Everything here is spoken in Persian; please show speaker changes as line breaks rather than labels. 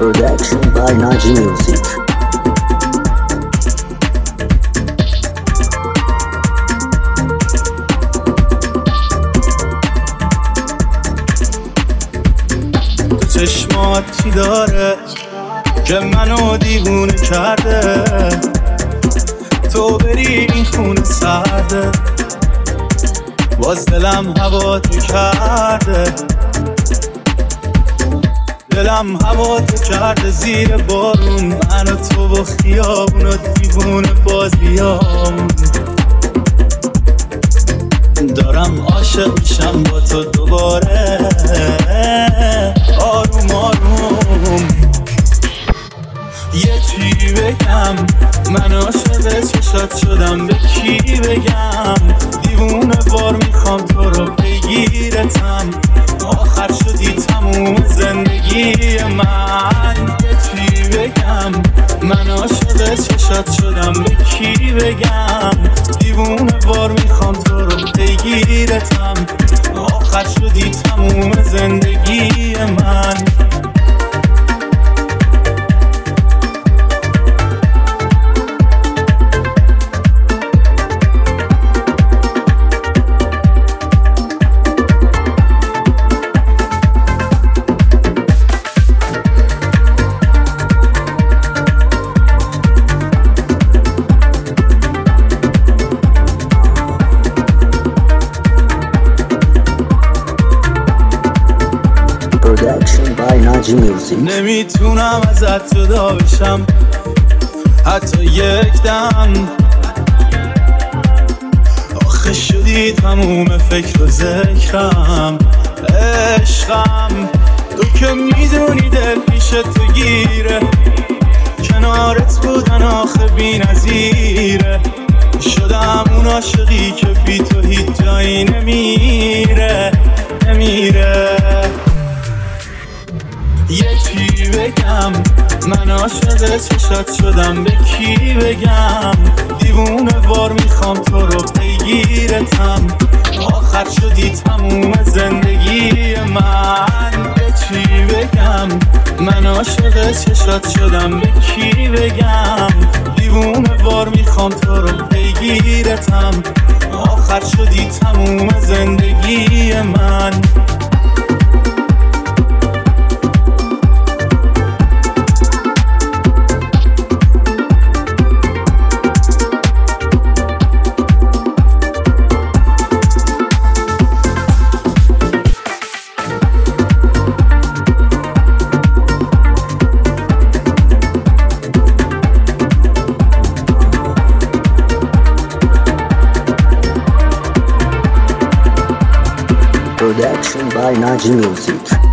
Production by Naji Music.
چشمات چی داره که منو دیوونه کرده؟ تو بری این خونه سرده، باز دلم هوا تو کرده، دلم هوا تو کرده زیر بارون. من و تو و خیابون و دیوونه بازیام، دارم عاشق میشم با تو دوباره، آروم آروم. یه چی بگم، من عاشق چشات شدم، به کی بگم؟ دیوونه بار میخوام تو رو بگیرتم، آخر شدی تموم زندگی من. یه چی بگم، من عاشق چشات شدم، به کی بگم؟ دیوونه بار میخوام تو رو بگیرتم، آخر شدی تموم زندگی من.
Production by Naji Music.
نمیتونم ازت جدا بشم حتی یک دم، آخه شدی تموم فکر و ذکرم. عشقم تو که میدونی دل پیش تو گیره، کنارت بودن آخه بی نظیره. شدم اون عاشقی که بی تو هیچ جایی نمیره. یه چی بگم، من عاشق چشات شدم، به کی بگم؟ دیوونه وار میخوام تو رو بگیرتم، آخر شدی تموم زندگی من. به چی بگم، من عاشق چشات شدم، به کی بگم؟ دیوونه وار میخوام تو رو بگیرتم، آخر شدی تموم زندگی من.
Production by Naji Music.